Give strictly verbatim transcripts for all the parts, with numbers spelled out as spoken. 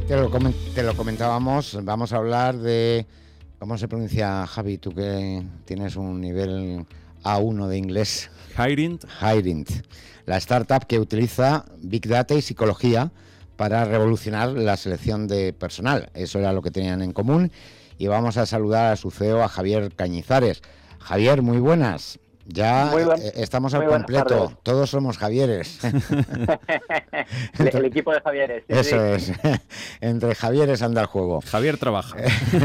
Te lo, coment- te lo comentábamos, vamos a hablar de... ¿Cómo se pronuncia, Javi? Tú que tienes un nivel A uno de inglés. Hirint. Hirint, la startup que utiliza Big Data y psicología para revolucionar la selección de personal. Eso era lo que tenían en común. Y vamos a saludar a su C E O, a Javier Cañizares. Javier, muy buenas. Ya Muy buen, eh, estamos al muy completo. tardes. Todos somos Javieres. el, el equipo de Javieres. Sí, Eso sí. es. Entre Javieres anda el juego. Javier trabaja.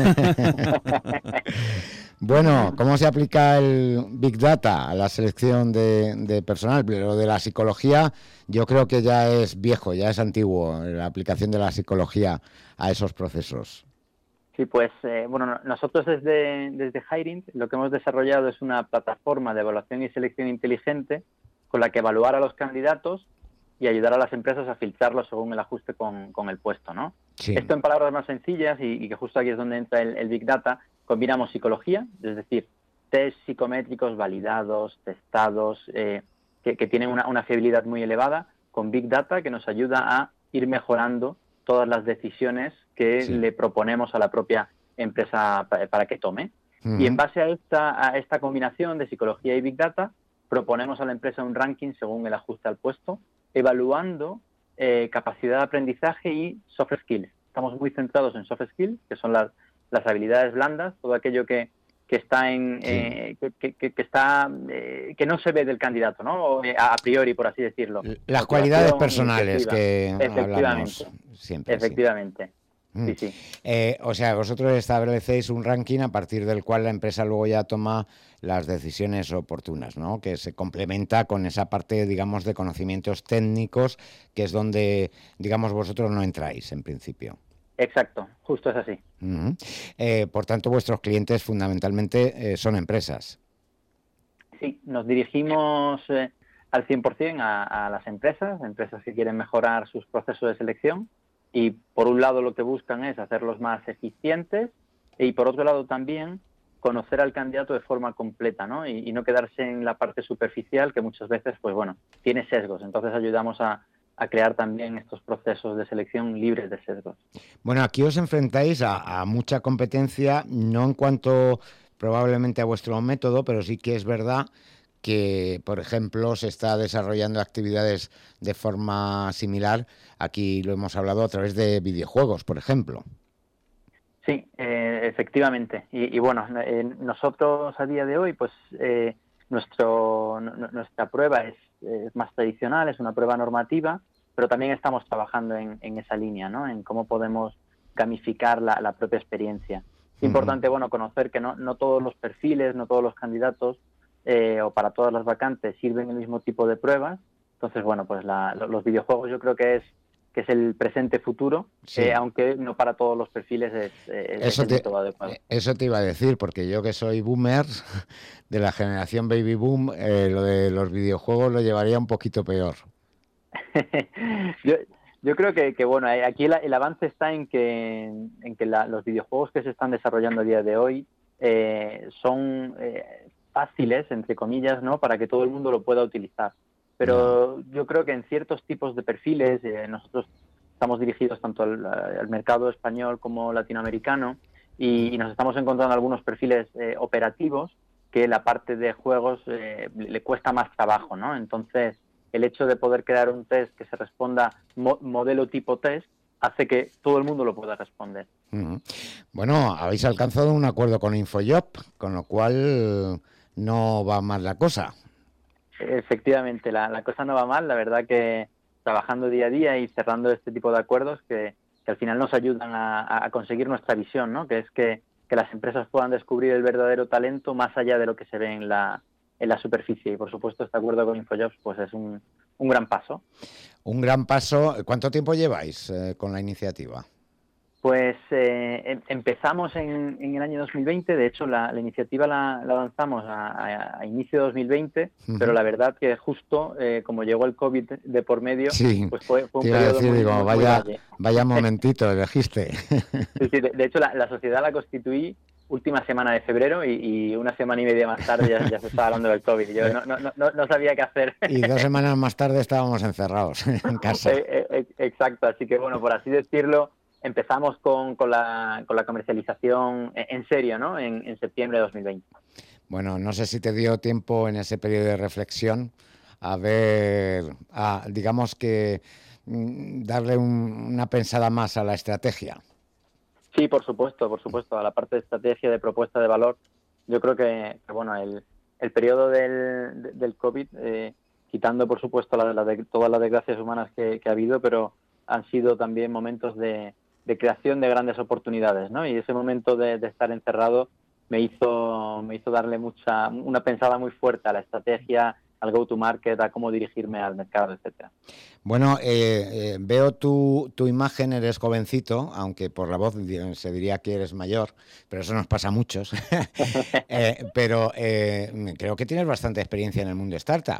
Bueno, ¿cómo se aplica el Big Data a la selección de, de personal? Lo de la psicología yo creo que ya es viejo, ya es antiguo, la aplicación de la psicología a esos procesos. Sí, pues eh, bueno, nosotros desde, desde Hirint lo que hemos desarrollado es una plataforma de evaluación y selección inteligente con la que evaluar a los candidatos y ayudar a las empresas a filtrarlos según el ajuste con, con el puesto, ¿no? Sí. Esto en palabras más sencillas y, y que justo aquí es donde entra el, el Big Data, combinamos psicología, es decir, test psicométricos validados, testados, eh, que, que tienen una, una fiabilidad muy elevada, con Big Data que nos ayuda a ir mejorando todas las decisiones que Sí. le proponemos a la propia empresa para, para que tome. Uh-huh. Y en base a esta, a esta combinación de psicología y Big Data, proponemos a la empresa un ranking según el ajuste al puesto, evaluando eh, capacidad de aprendizaje y soft skills. Estamos muy centrados en soft skills, que son las, las habilidades blandas, todo aquello que, que está en Sí. eh, que, que, que está eh, que no se ve del candidato, ¿no? O, eh, a priori, por así decirlo. Las cualidades Motivación, personales que efectivamente, hablamos siempre. efectivamente. Sí. Sí, sí. Eh, o sea, vosotros establecéis un ranking a partir del cual la empresa luego ya toma las decisiones oportunas, ¿no? Que se complementa con esa parte, digamos, de conocimientos técnicos, que es donde, digamos, vosotros no entráis en principio. Exacto, justo es así. Uh-huh. Eh, por tanto, vuestros clientes fundamentalmente eh, son empresas. Sí, nos dirigimos eh, al cien por ciento a, a las empresas, empresas que quieren mejorar sus procesos de selección. Y por un lado lo que buscan es hacerlos más eficientes y por otro lado también conocer al candidato de forma completa, ¿no? Y, y no quedarse en la parte superficial que muchas veces, pues bueno, tiene sesgos. Entonces ayudamos a, a crear también estos procesos de selección libres de sesgos. Bueno, aquí os enfrentáis a, a mucha competencia, no en cuanto probablemente a vuestro método, pero sí que es verdad que, por ejemplo, se está desarrollando actividades de forma similar. Aquí lo hemos hablado a través de videojuegos, por ejemplo. Sí, eh, efectivamente. Y, y bueno, eh, nosotros a día de hoy, pues eh, nuestro, n- nuestra prueba es, es más tradicional, es una prueba normativa, pero también estamos trabajando en, en esa línea, ¿no? En cómo podemos gamificar la, la propia experiencia. Es importante, bueno, conocer que no, no todos los perfiles, no todos los candidatos eh, o para todas las vacantes sirven el mismo tipo de pruebas. Entonces, bueno, pues la, los videojuegos yo creo que es que es el presente futuro, Sí. eh, aunque no para todos los perfiles es, es, Eso es el te, método adecuado. Eso te iba a decir, porque yo que soy boomer, de la generación baby boom, eh, lo de los videojuegos lo llevaría un poquito peor. yo, yo creo que, que bueno, aquí el, el avance está en que, en que la, los videojuegos que se están desarrollando a día de hoy eh, son eh, fáciles, entre comillas, ¿no? Para que todo el mundo lo pueda utilizar. Pero yo creo que en ciertos tipos de perfiles, eh, nosotros estamos dirigidos tanto al, al mercado español como latinoamericano y, y nos estamos encontrando algunos perfiles eh, operativos que la parte de juegos eh, le cuesta más trabajo, ¿no? Entonces, el hecho de poder crear un test que se responda mo- modelo tipo test hace que todo el mundo lo pueda responder. Uh-huh. Bueno, habéis alcanzado un acuerdo con InfoJob, con lo cual no va más la cosa. Efectivamente, la, la cosa no va mal, la verdad que trabajando día a día y cerrando este tipo de acuerdos que, que al final nos ayudan a, a conseguir nuestra visión, ¿no? Que es que, que las empresas puedan descubrir el verdadero talento más allá de lo que se ve en la, en la superficie. Y por supuesto este acuerdo con InfoJobs pues es un, un gran paso. Un gran paso. ¿Cuánto tiempo lleváis eh, con la iniciativa? Pues eh, empezamos en, en el año dos mil veinte, de hecho la, la iniciativa la, la lanzamos a, a, a inicio de dos mil veinte, uh-huh. Pero la verdad que justo eh, como llegó el COVID de por medio, sí, pues fue, fue un te iba periodo a decir, muy, digo, muy, vaya, muy vaya momentito elegiste. Sí, sí, de, de hecho la, la sociedad la constituí última semana de febrero y, y una semana y media más tarde ya, ya se estaba hablando del COVID. Yo no, no, no, no sabía qué hacer. Y dos semanas más tarde estábamos encerrados en casa. Eh, eh, exacto, así que bueno, por así decirlo, empezamos con, con, la, con la comercialización en, en serio, ¿no? En, en septiembre de dos mil veinte. Bueno, no sé si te dio tiempo en ese periodo de reflexión a ver, a, digamos que mm, darle un, una pensada más a la estrategia. Sí, por supuesto, por supuesto. A la parte de estrategia, de propuesta de valor, yo creo que, que bueno, el, el periodo del, del COVID, eh, quitando por supuesto la, la de, todas las desgracias humanas que, que ha habido, pero han sido también momentos de, de creación de grandes oportunidades, ¿no? Y ese momento de, de estar encerrado me hizo, me hizo darle mucha, una pensada muy fuerte a la estrategia, al go-to-market, a cómo dirigirme al mercado, etcétera. Bueno, eh, eh, veo tu, tu imagen, eres jovencito, aunque por la voz se diría que eres mayor, pero eso nos pasa a muchos. eh, pero eh, creo que tienes bastante experiencia en el mundo startup.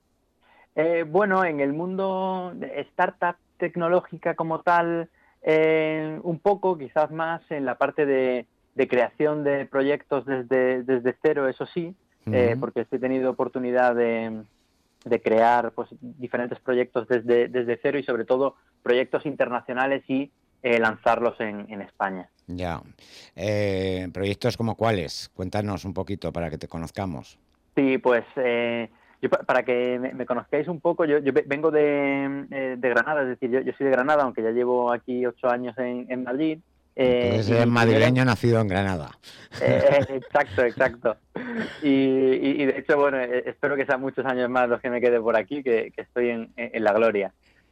Eh, bueno, en el mundo de startup tecnológica como tal, eh, un poco, quizás más en la parte de, de creación de proyectos desde, desde cero, eso sí, eh, Uh-huh. porque he tenido oportunidad de, de crear pues, diferentes proyectos desde, desde cero y sobre todo proyectos internacionales y eh, lanzarlos en, en España. Ya. Eh, ¿proyectos como cuáles? Cuéntanos un poquito para que te conozcamos. Sí, pues eh, yo, para que me, me conozcáis un poco, yo, yo vengo de, eh, de Granada, es decir, yo, yo soy de Granada, aunque ya llevo aquí ocho años en, en Madrid. Eh, Entonces y eres mi primera... madrileño nacido en Granada. Eh, exacto, exacto. Y, y, y de hecho, bueno, eh, espero que sean muchos años más los que me quede por aquí, que, que estoy en, en la gloria.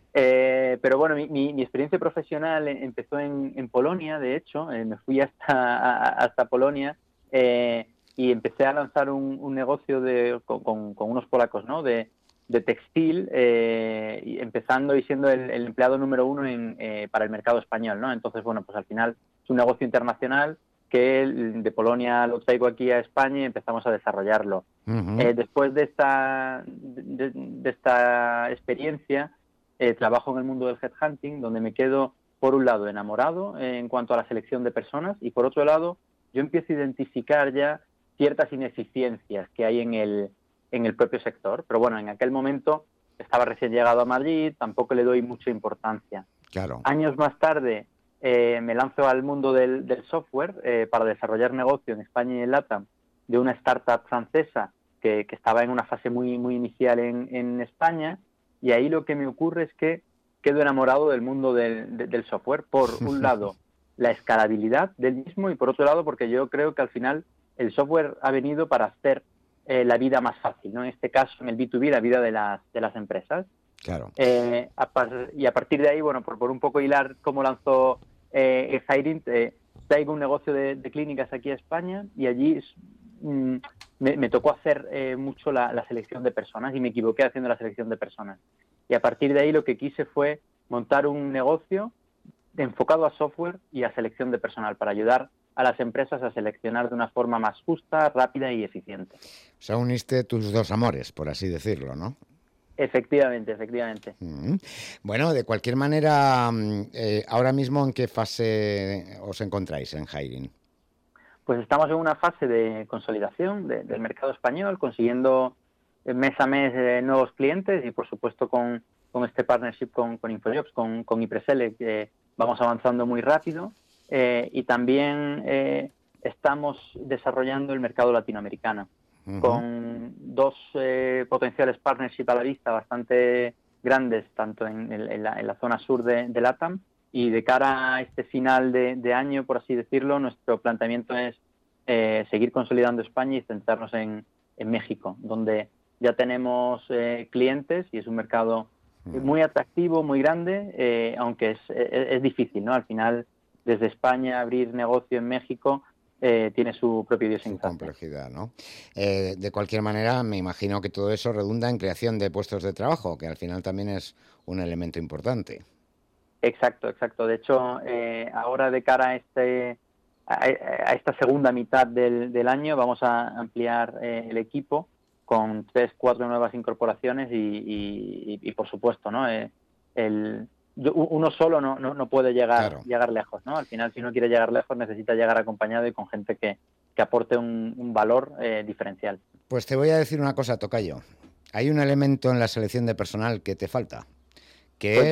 Eh, pero bueno, mi, mi, mi experiencia profesional empezó en, en Polonia, de hecho, eh, me fui hasta, hasta Polonia eh, y empecé a lanzar un, un negocio de, con, con, con unos polacos, ¿no? De, de textil, eh, y empezando y siendo el, el empleado número uno en, eh, para el mercado español, ¿no? Entonces, bueno, pues al final es un negocio internacional que de Polonia lo traigo aquí a España y empezamos a desarrollarlo. Uh-huh. Eh, después de esta, de, de esta experiencia, eh, trabajo en el mundo del headhunting, donde me quedo, por un lado, enamorado eh, en cuanto a la selección de personas y, por otro lado, yo empiezo a identificar ya ciertas ineficiencias que hay en el, en el propio sector. Pero bueno, en aquel momento estaba recién llegado a Madrid, tampoco le doy mucha importancia. Claro. Años más tarde eh, me lanzo al mundo del, del software eh, para desarrollar negocio en España y en LATAM de una startup francesa que, que estaba en una fase muy, muy inicial en, en España. Y ahí lo que me ocurre es que quedo enamorado del mundo del, de, del software. Por un lado, la escalabilidad del mismo y por otro lado, porque yo creo que al final el software ha venido para hacer eh, la vida más fácil, ¿no? En este caso, en el B dos B, la vida de las, de las empresas. Claro. Eh, a par, y a partir de ahí, bueno, por, por un poco hilar cómo lanzó eh, Hirint, eh, traigo un negocio de, de clínicas aquí a España y allí mm, me, me tocó hacer eh, mucho la, la selección de personas y me equivoqué haciendo la selección de personas. Y a partir de ahí lo que quise fue montar un negocio enfocado a software y a selección de personal para ayudar a las empresas a seleccionar de una forma más justa, rápida y eficiente. O sea, uniste tus dos amores, por así decirlo, ¿no? Efectivamente, efectivamente. Mm. Bueno, de cualquier manera, eh, ahora mismo, ¿en qué fase os encontráis en Hirint? Pues estamos en una fase de consolidación de, del mercado español, consiguiendo mes a mes eh, nuevos clientes y, por supuesto, con, con este partnership con, con InfoJobs, con, con Ipresele, que vamos avanzando muy rápido. Eh, y también eh, estamos desarrollando el mercado latinoamericano, uh-huh. con dos eh, potenciales partnerships a la vista bastante grandes, tanto en, en, la, en la zona sur de, de LATAM, y de cara a este final de, de año, por así decirlo, nuestro planteamiento es eh, seguir consolidando España y centrarnos en, en México, donde ya tenemos eh, clientes y es un mercado muy atractivo, muy grande, eh, aunque es, es, es difícil, ¿no? Al final, desde España abrir negocio en México eh, tiene su propia idiosincrasia. Su complejidad, ¿no? Eh, de cualquier manera, me imagino que todo eso redunda en creación de puestos de trabajo, que al final también es un elemento importante. Exacto, exacto. De hecho, eh, ahora de cara a este a, a esta segunda mitad del, del año vamos a ampliar eh, el equipo con tres, cuatro nuevas incorporaciones y, y, y, y por supuesto, ¿no? Eh, el, uno solo no, no, no puede llegar, claro. llegar lejos, ¿no? Al final, si uno quiere llegar lejos, necesita llegar acompañado y con gente que, que aporte un, un valor eh, diferencial. Pues te voy a decir una cosa, tocayo. Hay un elemento en la selección de personal que te falta, que Cuéntame. es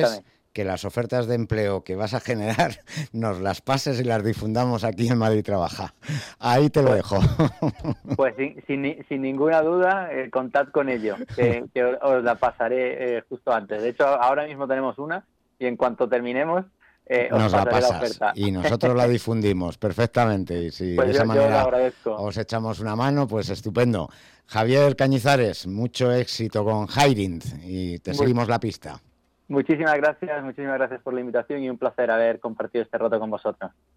que las ofertas de empleo que vas a generar nos las pases y las difundamos aquí en Madrid Trabaja. Ahí te lo Pues, dejo. pues sin, sin, sin ninguna duda, eh, contad con ello, que, que os la pasaré eh, justo antes. De hecho, ahora mismo tenemos una y en cuanto terminemos, eh, os Nos la pasaré la pasas oferta. y nosotros la difundimos perfectamente. Y si Pues de yo, esa yo os lo manera agradezco. os echamos una mano, pues estupendo. Javier Cañizares, mucho éxito con Hiring y te Muy, seguimos la pista. muchísimas gracias, muchísimas gracias por la invitación y un placer haber compartido este rato con vosotros.